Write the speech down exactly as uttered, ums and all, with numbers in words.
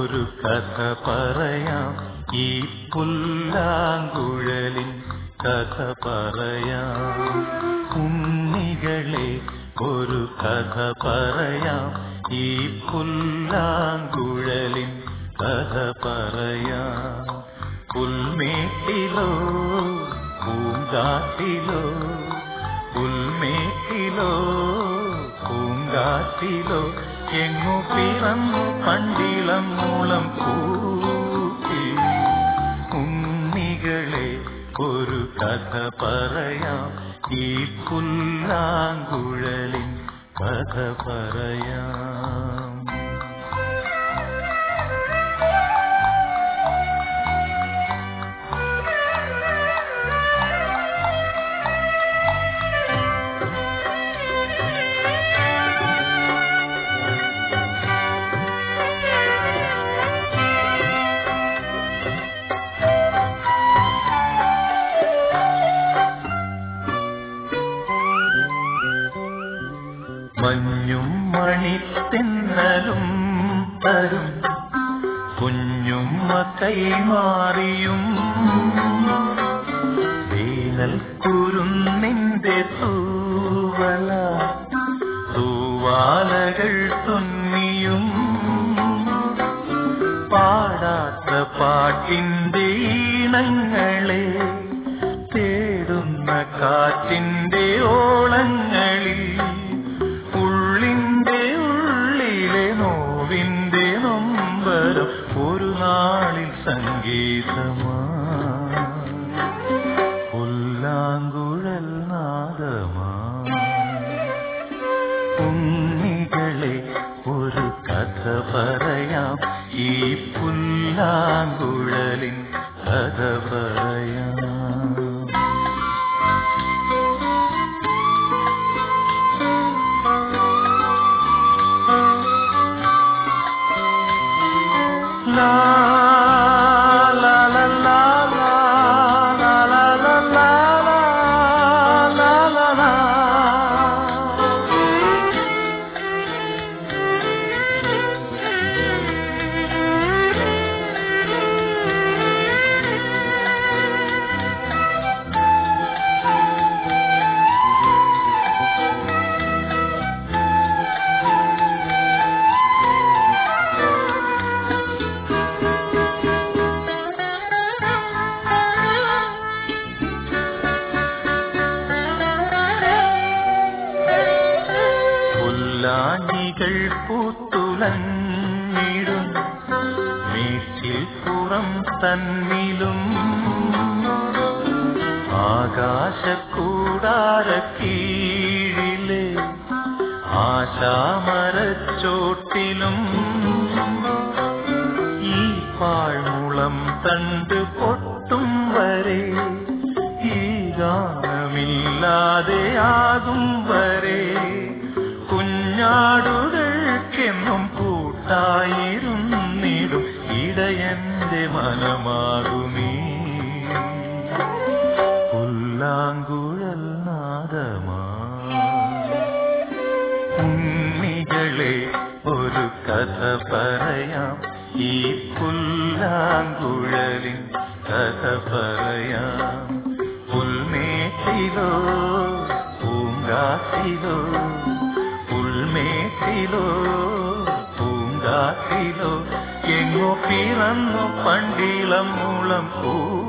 ഒരു കഥ പറയാം, ഈ പുല്ലാങ്കുഴലിൻ കഥ പറയാം. ഉണ്ണികളെ ഒരു കഥ പറയാം, ഈ പുല്ലാങ്കുഴലിൻ കഥ പറയാം. പുൽമേട്ടിലോ പൂങ്കാട്ടിലോ, പുൽമേട്ടിലോ പൂങ്കാട്ടിലോ, എങ്ങു പിറന്നു പണ്ടിളം മൂളം പൂക്കി. ഉണ്ണികളെ ഒരു കഥ പറയാം, ഈ പുല്ലാങ്കുഴലിൻ കഥ പറയാം. മഞ്ഞും മണിത്തെന്നലും തരും കുഞ്ഞുമ്മ കൈമാറിയും, വേനൽ കുരുന്നിന്റെ തൂവല തൂവാലകൾ തുന്നിയും, പാടാത്ത പാട്ടിന്റെ ഈണങ്ങളെ തേടുന്ന കാറ്റിന്റെ ഓളങ്ങളിൽ, ഒരു നാളിൽ സംഗീതമാ പുല്ലാങ്കുഴൽ നാദമാ. ഉണ്ണികളെ ഒരു കഥ പറയാം, ഈ പുല്ലാങ്കുഴലിൻ കഥ പറയാം. La la la la la la la la la la la la. ികൾ പൂത്തുലഞ്ഞിടും വീട്ടിൽ പുറം തന്നിലും, ആകാശക്കൂടാരക്കീഴിലെ ആശാമരച്ചോട്ടിലും, ഈ പാഴ്മുളം തണ്ട് പൊട്ടും വരെ, ഈ ഗാനമില്ലാതെയാകും വരെ, കുഞ്ഞാടുകൾക്കെന്നും കൂട്ടായിരുന്നിടും ഇടയന്റെ മനമാകുമീ പുല്ലാങ്കുഴൽ നാദമാ. ഉണ്ണികളെ ഒരു കഥ പറയാം, ഈ പുല്ലാങ്കുഴലിൻ കഥ പറയാം. പുൽമേട്ടിലോ പൂങ്കാട്ടിലോ, പുൽമേട്ടിലോ പൂങ്കാട്ടിലോ, എങ്ങോ പിറന്നു പണ്ടിളം മൂളം പൂ.